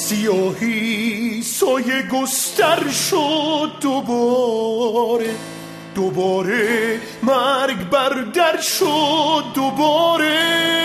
سیاهی سایه گستر شد دوباره مرگ بر در شد دوباره.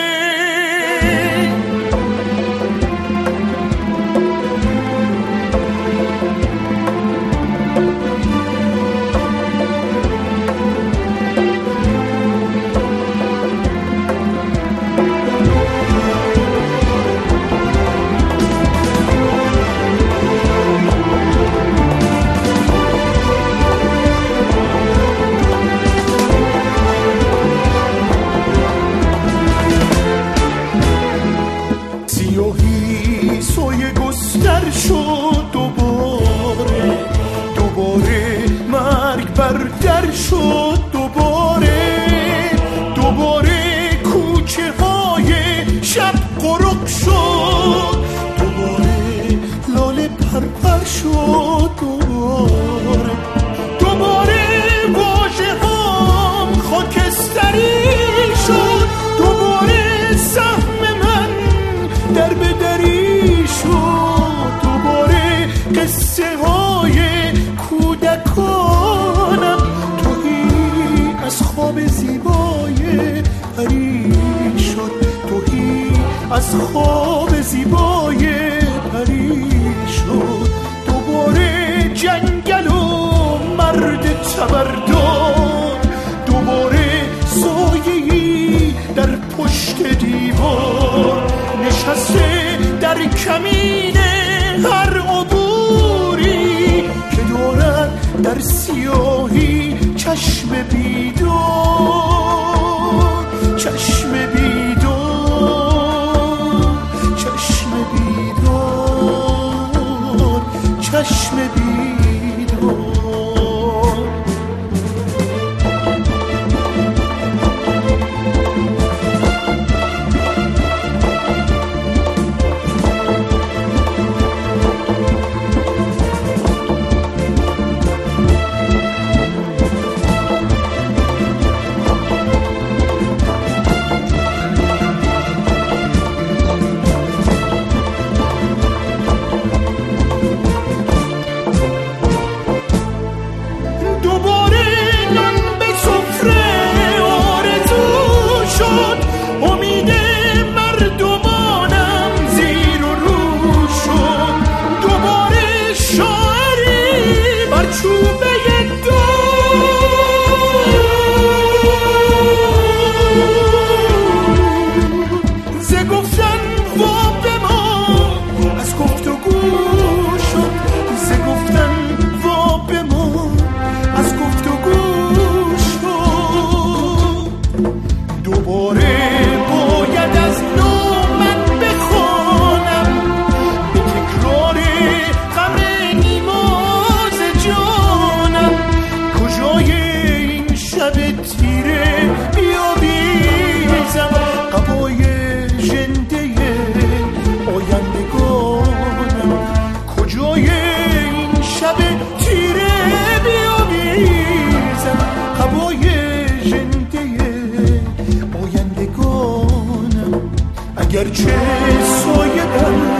سیاهی سایه گستر شد دوباره مرگ بر در شد دوباره کوچه های شب قرق شد دوباره لاله پرپر شد دوباره واژه هام خاکستری شد دوباره سهم من در بدری شد دوباره قصه های کودکانم توهی از خواب زیبای پری شد توهی از خواب زیبای پری شد دوباره جنگل و مرد تبردار دوباره سایه‌ای در پشت دیوار نشسته در کمین هر عبوری که دارد در سیاهی چشم بیدار چشم بیدار چشم بیدار چشم بیدار. اگرچه سایه در